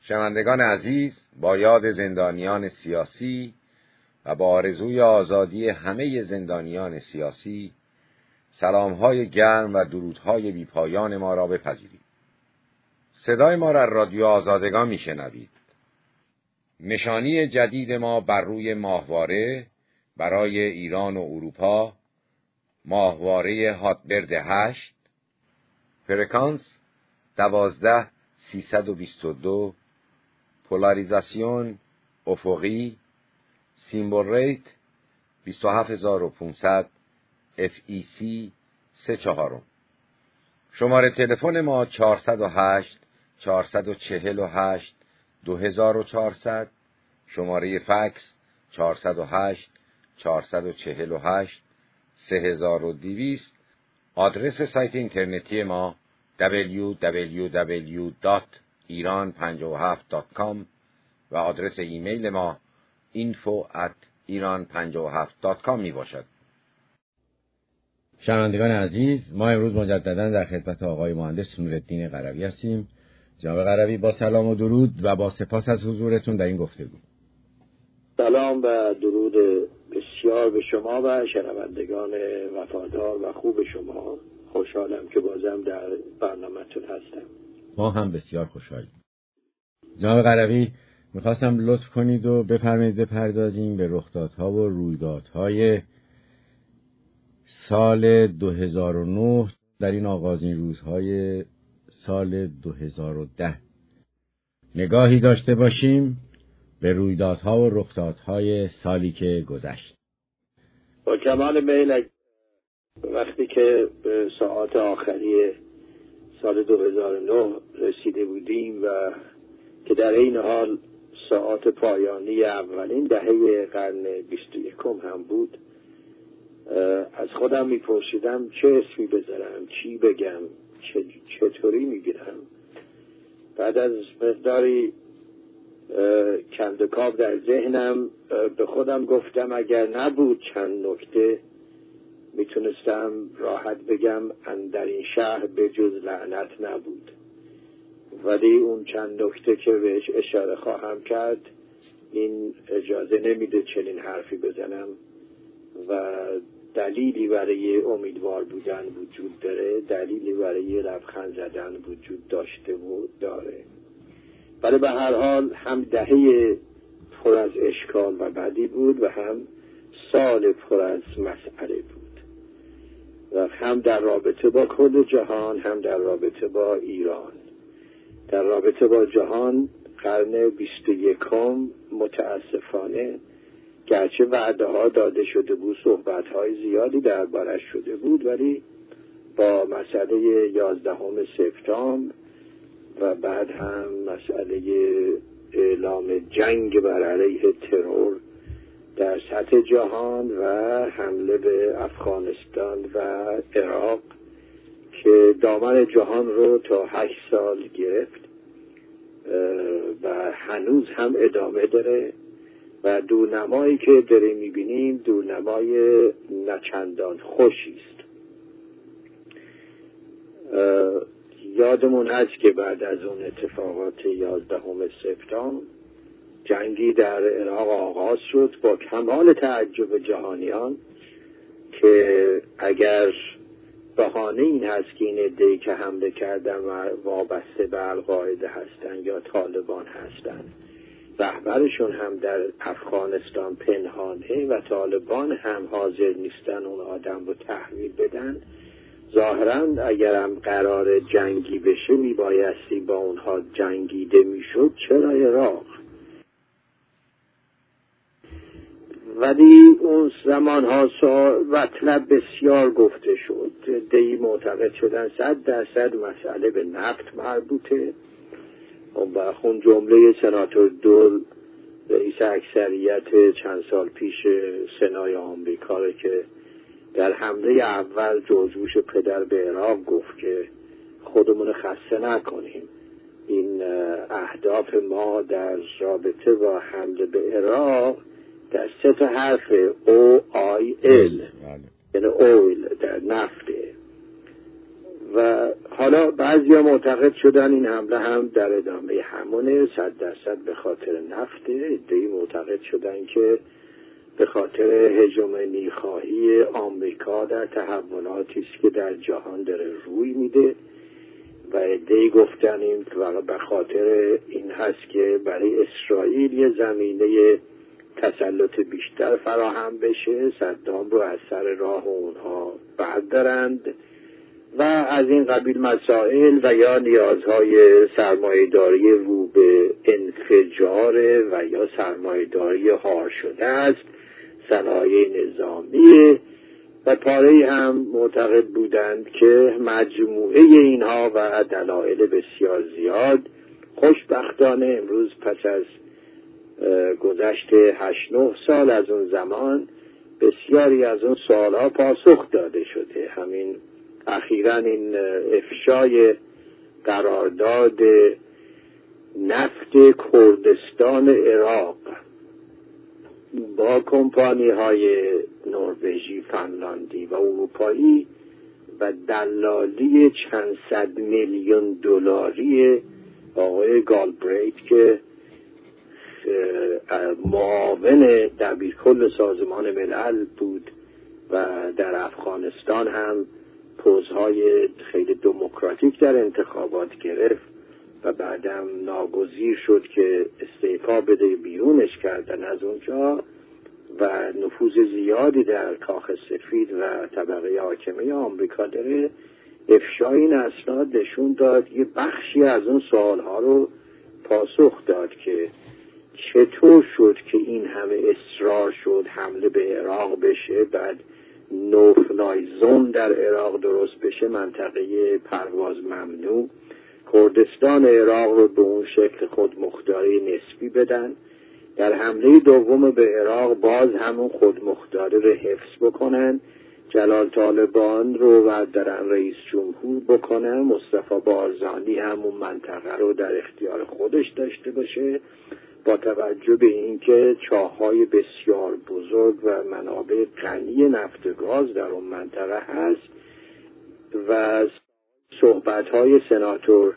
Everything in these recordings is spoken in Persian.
شنوندگان عزیز، با یاد زندانیان سیاسی و با آرزوی آزادی همه زندانیان سیاسی، سلام‌های گرم و درودهای بی‌پایان ما را بپذیرید. صدای ما را رادیو آزادگان میشنوید. نشانی جدید ما بر روی ماهواره برای ایران و اروپا، ماهواره هاتبرد 8، فرکانس 12322، پولاریزاسیون افقی، سیمبل ریت 27500، FEC 34. شماره تلفن ما 408 448 2400، شماره فکس 408 448 3200. آدرس سایت اینترنتی ما www.iran57.com و آدرس ایمیل ما info@iran57.com می باشد. شنوندگان عزیز، ما امروز مجددا در خدمت آقای مهندس نورالدین قروی هستیم. جناب قروی، با سلام و درود و با سپاس از حضورتون در این گفتگو. سلام و درود بسیار به شما و شنوندگان وفادار و خوب شما. خوشحالم که بازم در برنامه‌تون هستم. ما هم بسیار خوشحالیم. جناب قروی، میخواستم لطف کنید و بفرمایید بپردازیم به رخدادها و رویدادهای سال 2009 در این آغازین روزهای سال 2010. نگاهی داشته باشیم به رویدادها و رخدادهای سالی که گذشت. با کمال میل، وقتی که به ساعات آخری سال 2009 رسیده بودیم و که در این حال ساعات پایانی اولین دهه قرن 21 هم بود، از خودم میپرسیدم چه اسمی بذارم، چی بگم، چطوری میگیرم. بعد از مقداری کندکاو در ذهنم به خودم گفتم اگر نبود چند نکته میتونستم راحت بگم در این شهر به جز لعنت نبود، ولی اون چند نکته که بهش اشاره خواهم کرد این اجازه نمیده چنین حرفی بزنم و دلیلی برای امیدوار بودن وجود داره، دلیلی برای لبخند زدن وجود داشته و داره. ولی به هر حال هم دهه پر از اشکال و بدی بود و هم سال پر از مسئله بود و هم در رابطه با کل جهان هم در رابطه با ایران. در رابطه با جهان قرن 21 متاسفانه گرچه وعده ها داده شده بود، صحبت های زیادی دربارش شده بود، ولی با مسئله 11 سپتامبر و بعد هم مسئله اعلام جنگ بر علیه ترور در سطح جهان و حمله به افغانستان و عراق که دامن جهان رو تا 8 سال گرفت و هنوز هم ادامه داره و دورنمایی که داریم میبینیم دورنمای نچندان خوشی است. یادمون هست که بعد از اون اتفاقات 11 سپتامبر جنگی در عراق آغاز شد با کمال تعجب جهانیان که اگر بهانه این هست که این عده‌ای که حمله کردن و وابسته به القاعده هستن یا طالبان هستن، رهبرشون هم در افغانستان پنهانه و طالبان هم حاضر نیستن اون آدم رو تحویل بدن، ظاهراً اگرم قرار جنگی بشه میبایستی با اونها جنگیده میشد، چرا عراق؟ ولی اون زمانها مطلب بسیار گفته شد. عده‌ای معتقد شدن 100% مسئله به نفت مربوطه. و خون جمله سناتور دول رئیس اکثریت چند سال پیش سنای آمریکا که در حمله اول جورج بوش پدر به عراق گفت که خودمون خسته نکنیم، این اهداف ما در رابطه با حمله به عراق در 3 حرف OIL یعنی اویل در نفته و حالا بعضیا معتقد شدن این حمله هم در ادامه همونه، 100% به خاطر نفته. عده‌ای معتقد شدن که به خاطر هژمونی خواهی آمریکا در تحولاتی است که در جهان داره روی میده و عده‌ای گفتن این به خاطر این هست که برای اسرائیل یه زمینه تسلط بیشتر فراهم بشه، صدام رو از سر راه اونها بردارند و از این قبیل مسائل و یا نیازهای سرمایه‌داری رو به انفجار و یا سرمایه‌داری هار شده است، صنایع نظامی و پاره هم معتقد بودند که مجموعه اینها و دلایل بسیار زیاد خوشبختانه امروز پس از گذشت 8-9 سال از اون زمان بسیاری از اون سوالها پاسخ داده شده. همین اخیراً این افشای قرارداد نفت کردستان عراق با کمپانی های نروژی، فنلاندی و اروپایی و دلالی چند صد میلیون دلاری آقای گالبریت که معاون دبیرکل سازمان ملل بود و در افغانستان هم پوزهای خیلی دموکراتیک در انتخابات گرفت و بعدم ناگزیر شد که استعفا بده، بیرونش کردن از اونجا و نفوذ زیادی در کاخ سفید و طبقه حاکمه آمریکا داره. افشای این اسناد نشون داد، یه بخشی از اون سوالها رو پاسخ داد که چطور شد که این همه اصرار شد حمله به عراق بشه، بعد نوفلای زون در عراق درست بشه، منطقه پرواز ممنوع، کردستان عراق رو به اون شکل خودمختاری نسبی بدن، در حمله دوم به عراق باز همون خودمختاری رو حفظ بکنن، جلال طالبان رو و درن رئیس جمهور بکنن، مصطفی بارزانی همون منطقه رو در اختیار خودش داشته باشه، با توجه به اینکه چاه‌های بسیار بزرگ و منابع غنی نفت و گاز در اون منطقه هست و صحبت‌های سناتور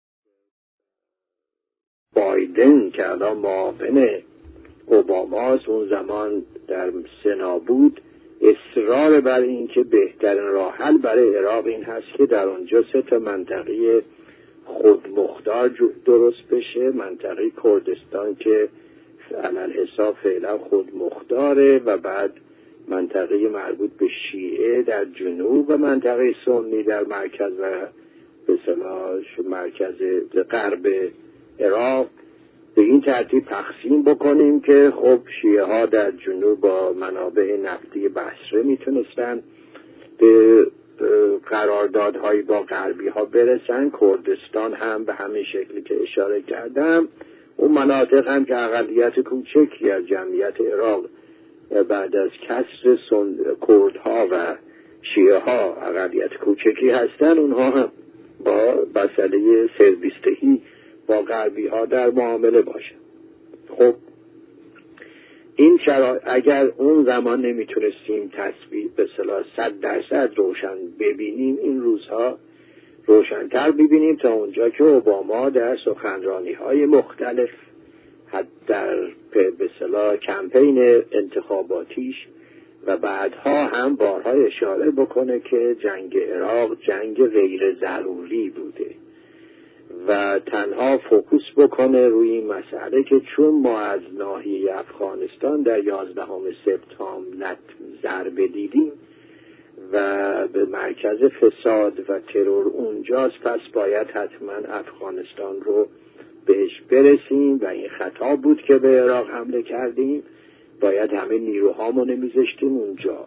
بایدن که الان معاون اوباماست، اون زمان در سنا بود، اصرار بر این که بهترین راه حل برای عراق این هست که در اونجا 3 منطقه خودمختار درست بشه، منطقه کردستان که علل حساب فعلا خودمختاره و بعد منطقه مربوط به شیعه در جنوب و منطقه سنی در مرکز و به اصطلاح مرکز غرب عراق. به این ترتیب تقسیم بکنیم که خب شیعه ها در جنوب با منابع نفتی بصره میتونستن به قراردادهایی با غربی ها برسن، کردستان هم به همین شکلی که اشاره کردم، اون مناطق هم که اقلیت کوچکی از جمعیت عراق بعد از کسر کردها و شیعه ها اقلیت کوچکی هستن، اونها هم با مسئله سربیستهی با غربی ها در معامله باشن. خب این اگر اون زمان نمیتونستیم تصویر به اصطلاح 100% روشن ببینیم، این روزها روشن‌تر ببینیم تا اونجا که اوباما در سخنرانی‌های مختلف حتی در به اصطلاح کمپین انتخاباتیش و بعدها هم بارها اشاره بکنه که جنگ عراق جنگ غیر ضروری بوده و تنها فوکوس بکنه روی این مسئله که چون ما از ناحیه افغانستان در 11 سپتامبر ضربه دیدیم و به مرکز فساد و ترور اونجاست، پس باید حتما افغانستان رو بهش برسیم و این خطا بود که به عراق حمله کردیم، باید همه نیروهامون نمیذاشتیم اونجا.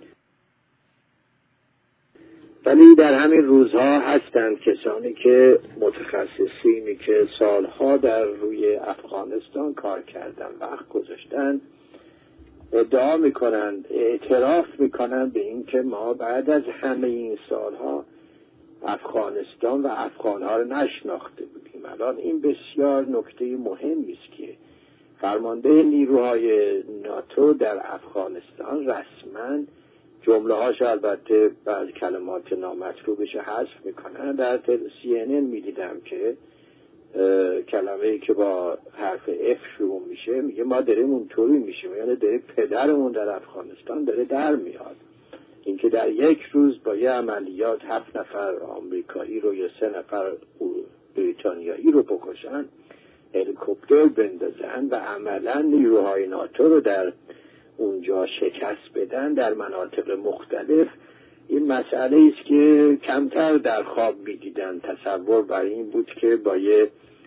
ولی در همین روزها هستند کسانی که متخصصینی که سالها در روی افغانستان کار کردن، وقت گذاشتن، ادعا میکنند، اعتراف میکنند به این که ما بعد از همه این سالها افغانستان و افغانها رو نشناخته بودیم. الان این بسیار نکته مهمی است که فرمانده نیروهای ناتو در افغانستان رسما جمله هاش البته بعض کلمات نامطلوبش حذف میکنن. در CNN میدیدم که کلمه‌ای که با حرف F شروع میشه میگه ما داریم اونطوری میشیم، یعنی داره پدرمون در افغانستان داره در میاد. اینکه در یک روز با یه عملیات 7 نفر آمریکایی رو یا 3 نفر بریتانیایی رو بکشن، هلیکوپتر بندازن و عملا نیروهای ناتو رو در اونجا شکست بدن در مناطق مختلف، این مسئله است که کمتر در خواب می‌دیدن. تصور بر این بود که با یه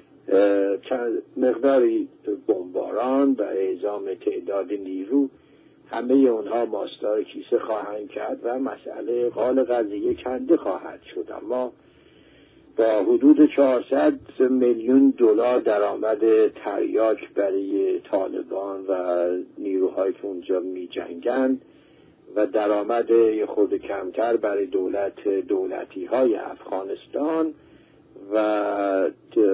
مقداری بمباران و اعزام تعداد نیرو همه اونها ماستار کیسه خواهند کرد و مسئله قال قضیه کنده خواهد شد. اما با حدود 400 میلیون دلار درآمد تریاک برای طالبان و نیروهایی که اونجا می جنگند و درآمد خود کمتر برای دولتی های افغانستان و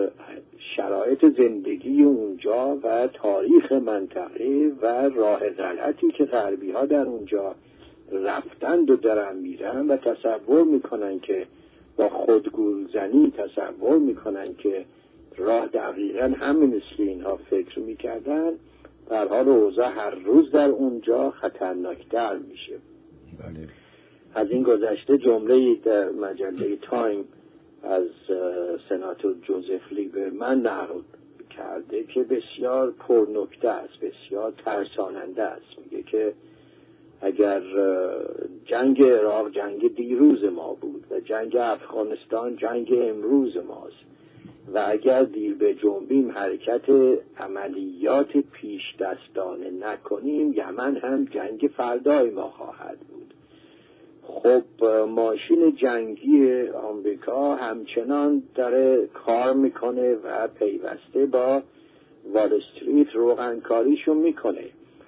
شرایط زندگی اونجا و تاریخ منطقه و راه غلطی که غربی ها در اونجا رفتند و دارن میرن و تصور میکنن که با خودگورزنی تصور میکنن که راه دقیقا همین است که اینها فکر میکردن، در حال اوضاع هر روز در اونجا خطرناکتر میشه. بله. از این گذشته جمله‌ای در مجله تایم از سناتور جوزف لیبرمن نقل کرده که بسیار پرنکته است، بسیار ترساننده است. میگه که اگر جنگ عراق جنگ دیروز ما بود و جنگ افغانستان جنگ امروز ماست و اگر دیر به جنبیم حرکت عملیات پیش دستانه نکنیم یمن هم جنگ فردای ما خواهد بود. خب ماشین جنگی آمریکا همچنان داره کار میکنه و پیوسته با وال استریت روغنکاریشو میکنه،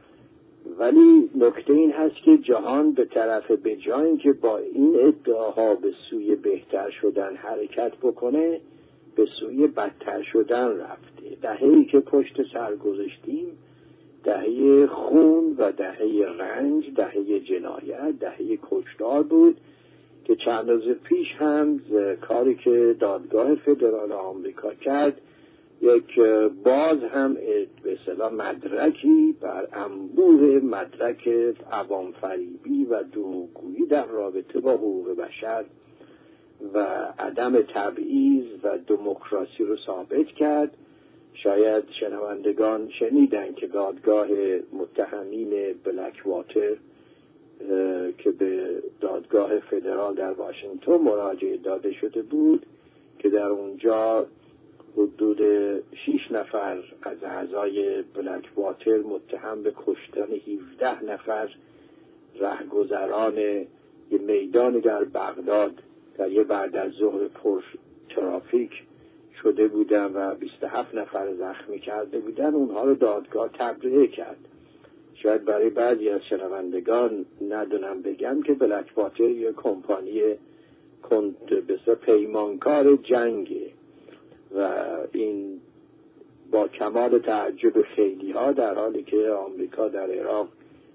ولی نکته این هست که جهان به طرف به جای اینکه با این ادعاها به سوی بهتر شدن حرکت بکنه به سوی بدتر شدن رفته. دهه‌ای که پشت سر گذاشتیم دهه خون و دهه رنج، دهه جنایت، دهه کشتار بود که چند روز پیش هم کاری که دادگاه فدرال آمریکا کرد یک باز هم به اصطلاح مدرکی بر انبوه مدرک عوام فریبی و دروغگویی در رابطه با حقوق بشر و عدم تبعیض و دموکراسی رو ثابت کرد. شاید شنوندگان شنیدن که دادگاه متهمین بلک واتر که به دادگاه فدرال در واشنگتن مراجعه داده شده بود که در اونجا حدود 6 نفر از اعضای بلک واتر متهم به کشتن 17 نفر رهگذران یه میدانی در بغداد در یه بعد از ظهر پر ترافیک شده بودن و 27 نفر زخمی کرده بودن، اونها رو دادگاه تبرئه کرد. شاید برای بعضی از شنوندگان ندونم بگم که بلک واتر یه کمپانی بسیار پیمانکار جنگه و این با کمال تعجب خیلی ها در حالی که آمریکا در عراق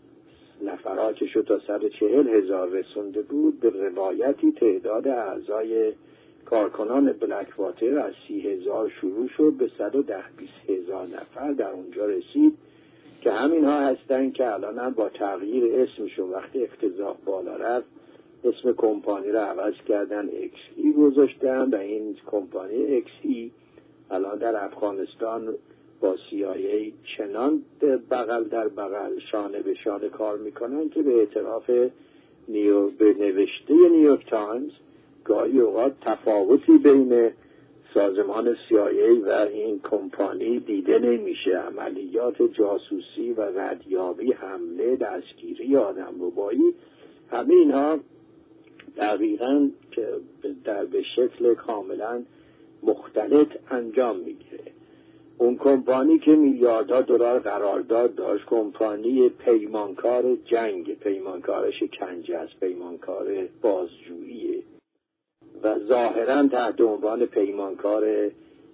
نفراتش رو تا 140,000 رسونده بود، به روایتی تعداد اعضای کارکنان بلک واتر از 30,000 شروع شد به 120,000 نفر در اونجا رسید که همین ها هستن که الان هم با تغییر اسمشون وقتی افتضاح بالا رفت اسم کمپانی رو عوض کردن XE گذاشتن و این کمپانی XE الان در افغانستان با CIA چنان بغل در بغل شانه به شانه کار میکنن که به اعتراف به نوشته نیویورک تایمز گاهی اوقات تفاوتی بین سازمان CIA و این کمپانی دیده نمیشه. عملیات جاسوسی و ردیابی، حمله، دستگیری، آدمربایی، همه اینها دقیقاً به شکل کاملا مختلط انجام میگیره. اون کمپانی که میلیاردها دلار قرارداد داشت کمپانی پیمانکار جنگ، پیمانکار شکنجه است، پیمانکار بازجوییه و ظاهراً تحت عنوان پیمانکار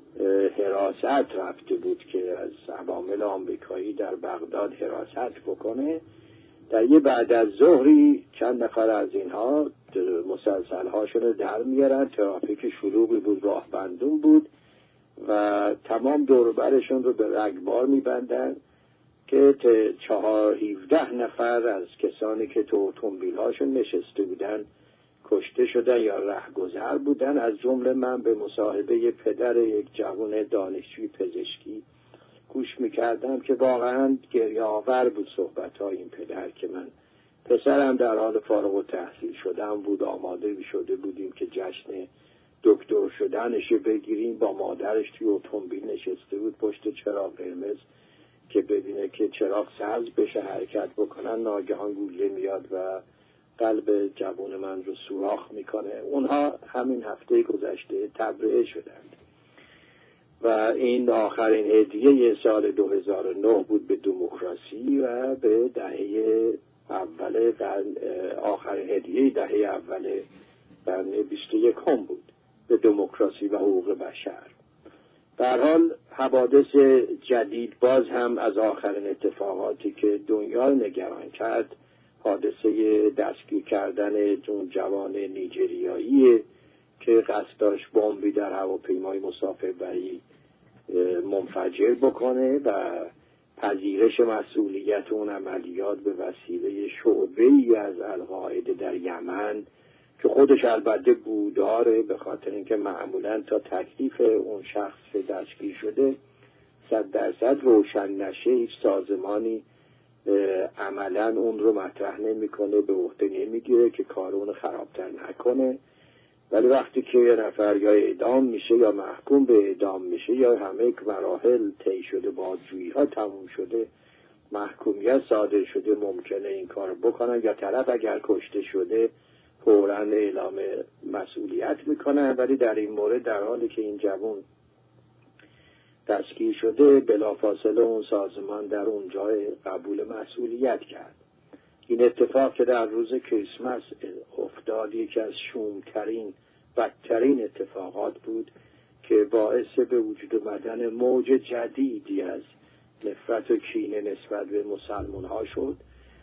حراست رفته بود که از عوامل آمریکایی در بغداد حراست بکنه، در یه بعد از ظهری چند نفر از اینها مسلسل‌هاشون رو در میارن. ترافیک شلوغی بود، راه بندون بود و تمام دور و برشون رو به رگبار میبندن که 17 نفر از کسانی که تو اتومبیل‌هاشون نشسته بودن کشته شدن یا رهگذر بودن. از جمله من به مصاحبه پدر یک جوان دانشجوی پزشکی گوش میکردم که واقعا گریه آور بود صحبت‌های این پدر که من پسرم در حال فارغ التحصیل شدن بود، آماده شده بودیم که جشن دکتر شدنش بگیریم، با مادرش توی اتومبیل نشسته بود پشت چراغ قرمز که ببینه که چراغ سبز بشه حرکت بکنن، ناگهان گوله میاد و قلب جوان من رو سوراخ میکنه. اونها همین هفته گذشته تبرئه شدند و این آخرین هدیه سال 2009 بود به دموکراسی و به دهه اول آخرین هدیه دهه اول قرن 21 بود به دموکراسی و حقوق بشر. در حال حوادث جدید باز هم از آخرین اتفاقاتی که دنیا نگران کرد، حادثه دستگیر کردن اون جوان نیجریایی که قصد داشت بمبی در هواپیمای مسافربری منفجر بکنه و پذیرش مسئولیت اون عملیات به وسیله شعبه‌ای از القاعده در یمن که خودش البته بوداره، به خاطر اینکه معمولا تا تکلیف اون شخص دستگیر شده 100% روشن نشه هیچ سازمانی عملا اون رو مطرح نمیکنه، به عهده نمیگیره که کار اون خرابتر نکنه. ولی وقتی که یه نفر یا اعدام میشه یا محکوم به اعدام میشه یا همه مراحل طی شده، بازجویی ها تموم شده، محکومیت صادر شده، ممکنه این کار بکنن یا طرف اگر کشته شده فوراً اعلام مسئولیت میکنن. ولی در این مورد در حالی که این جوان دستگیر شده بلافاصله اون سازمان در اونجا قبول مسئولیت کرد. این اتفاق که در روز کریسمس افتاد یکی از شومترین بدترین اتفاقات بود که باعث به وجود آمدن موج جدیدی از نفرت و کینه نسبت به مسلمان ها شد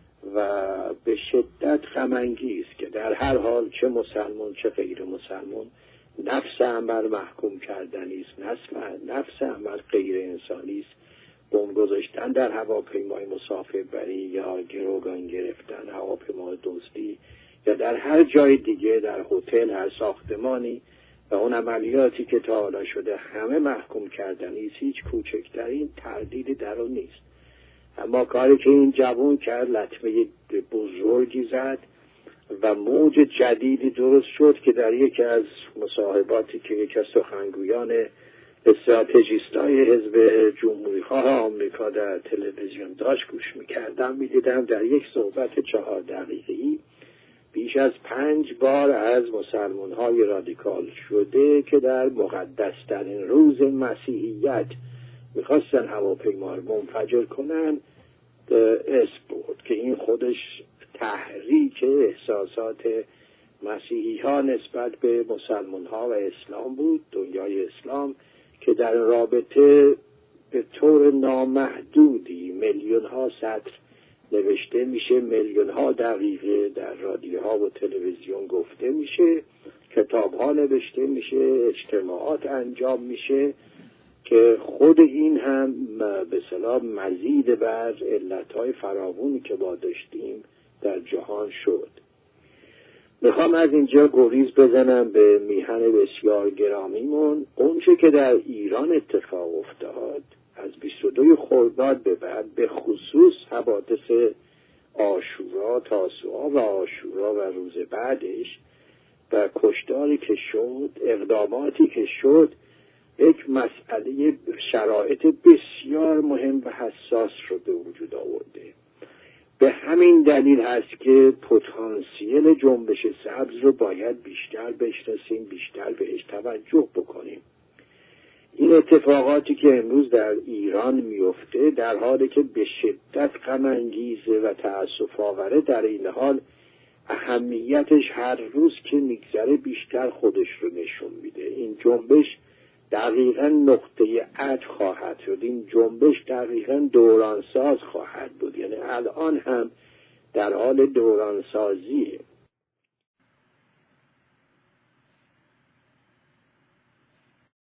و به شدت غم انگیز که در هر حال چه مسلمان چه غیر مسلمان نفس عمل محکوم کردنی است، نفس عمل غیر انسانی است. بمب گذاشتن در هواپیمای مسافربری یا گروگان گرفتن، هواپیمای دزدی یا در هر جای دیگه، در هتل، هر ساختمانی و اون عملیاتی که تا حالا شده همه محکوم کردنی است، هیچ کوچکترین تردیدی در اون نیست. اما کاری که این جوان کرد لطمه بزرگی زد و موج جدیدی درست شد که در یکی از مصاحباتی که یکی از سخنگویان استراتژیستای حزب جمهوری‌خواه آمریکا در تلویزیون داشت گوش می‌کردم، می‌دیدم در یک صحبت 4 دقیقه‌ای بیش از 5 بار از مسلمان‌های رادیکال شده که در مقدس‌ترین روز مسیحیت می‌خواستن هواپیما رو منفجر کنن اسم برد که این خودش تحریک احساسات مسیحی‌ها نسبت به مسلمان‌ها و اسلام بود، دنیای اسلام که در رابطه به طور نامحدودی میلیون‌ها سطر نوشته میشه، میلیون‌ها دقیقه در رادیوها و تلویزیون گفته میشه، کتاب‌ها نوشته میشه، اجتماعات انجام میشه که خود این هم به اصطلاح مزید بر علت‌های فراوانی که ما داشتیم در جهان شد. میخوام از اینجا گریز بزنم به میهن بسیار گرامیمون. اونچه که در ایران اتفاق افتاد از 22 خرداد به بعد، به خصوص حوادث عاشورا، تاسوعا و عاشورا و روز بعدش و کشتاری که شد، اقداماتی که شد، یک مسئله شرایط بسیار مهم و حساس رو به وجود آورده. به همین دلیل هست که پتانسیل جنبش سبز رو باید بیشتر بشناسیم، بیشتر بهش توجه بکنیم. این اتفاقاتی که امروز در ایران میفته در حالی که به شدت غم انگیزه و تأسف آوره، در این حال اهمیتش هر روز که میگذره بیشتر خودش رو نشون میده. این جنبش دقیقاً نقطه عطف خواهد شد، این جنبش دقیقاً دورانساز خواهد بود. یعنی الان هم در حال دورانسازیه.